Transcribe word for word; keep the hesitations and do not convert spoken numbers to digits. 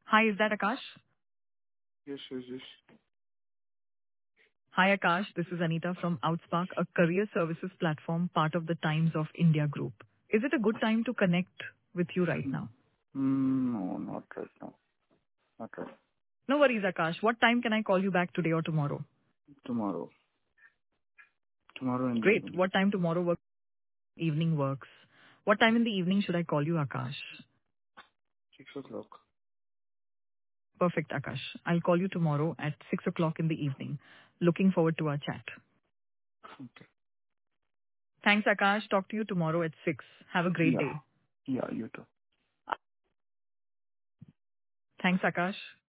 Hi, is that Akash? Yes, yes, yes. Hi, Akash. This is Anita from Outspark, a career services platform part of the Times of India group. Is it a good time to connect with you right Mm, now? mm, no, not right now. Not right. No worries, Akash. What time can I call you back today or tomorrow? Tomorrow. Tomorrow in the Great. evening. What time tomorrow works? Evening works. What time in the evening should I call you, Akash? Six o'clock. Perfect, Akash. I'll call you tomorrow at six o'clock in the evening. Looking forward to our chat. Okay. Thanks, Akash. Talk to you tomorrow at six. Have a great Yeah. day. Yeah, you too. Thanks, Akash.